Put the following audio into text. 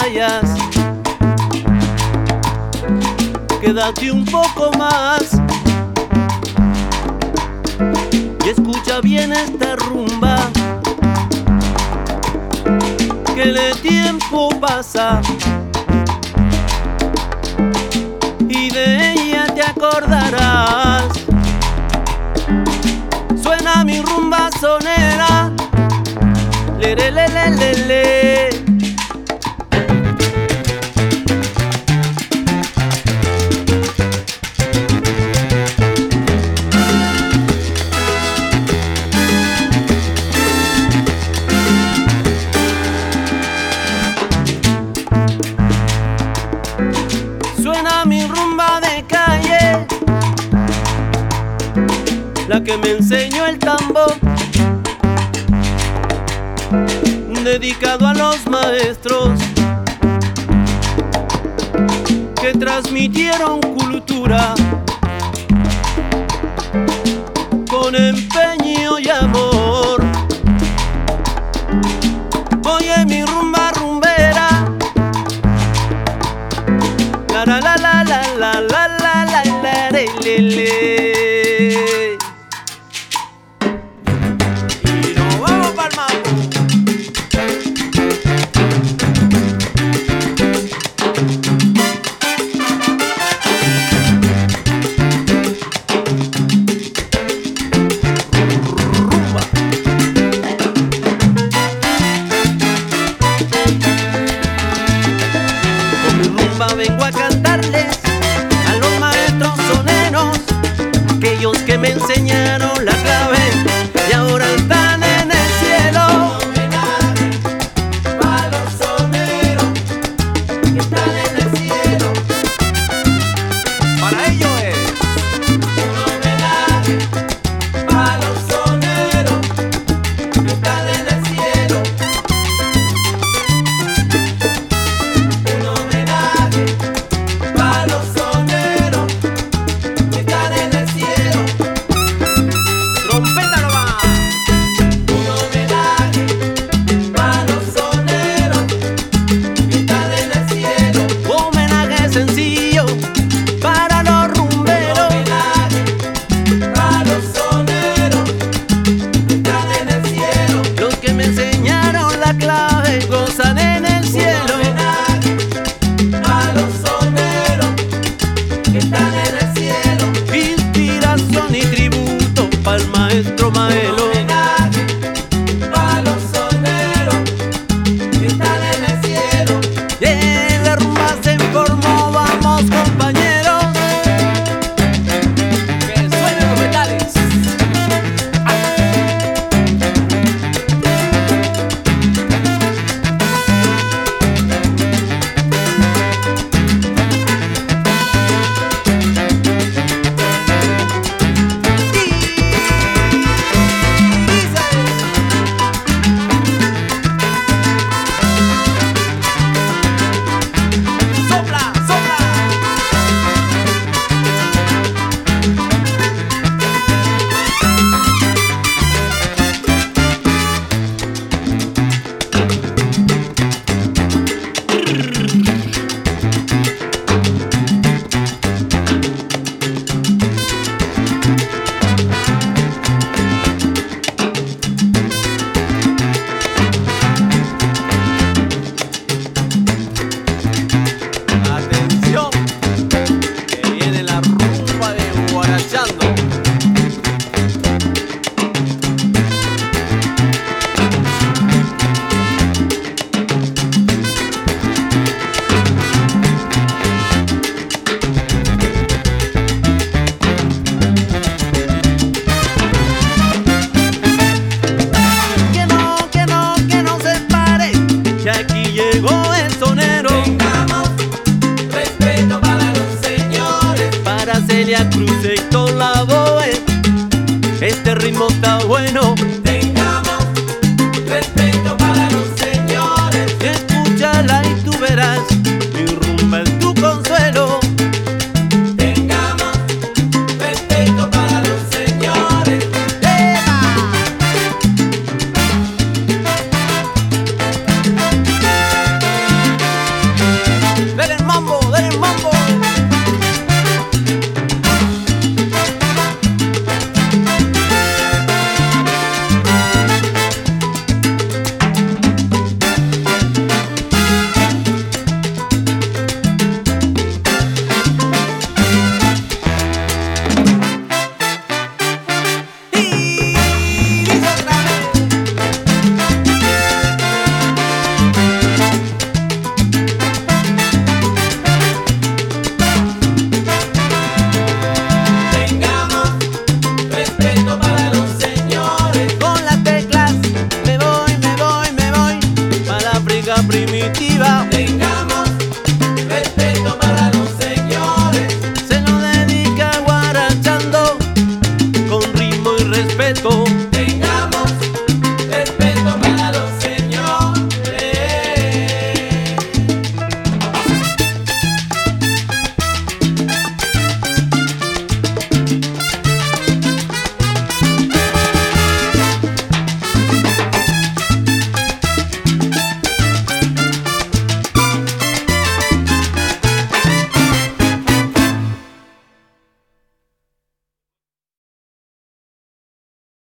vayas, quédate un poco más y escucha bien esta rumba, que el tiempo pasa y de ella te acordarás. Suena mi rumba sonera, le le le le le le. Suena mi rumba de calle, la que me enseñó el tambor, dedicado a los maestros que transmitieron cultura con empeño y amor. Oye mi rumba rumbera, la la la la la la la la la la le le le. Y nos vamos pa'l mambo. Rumba. Con mi rumba vengo a cantarles a los maestros soneros, aquellos que me enseñaron la clave y ahora están en el cielo. Un homenaje pa' los soneros que están en el cielo. Para ellos es un homenaje pa' los soneros que están en el cielo. Un homenaje pa' los soneros que están en el cielo. Trompeta nomás. Un homenaje pa' los soneros que están en el cielo. Homenaje sencillo para los rumberos. Homenaje pa' los soneros que están en el cielo. Los que me enseñaron la clave gozan en el cielo. Homenaje pa' los soneros que están en el cielo. Inspiración y tributo pa'l maestro Maelo. Homenaje pa' los soneros que están en el cielo. Y la rumba se informó, vamos compañeros, que suenen los metales. Sopla, sopla. Atención, que viene la rumba de Guarachando. Que no se pare, que aquí llegó el sonero. Tengamos respeto para los señores, para Celia Cruz, Héctor Lavoe. Este ritmo está bueno.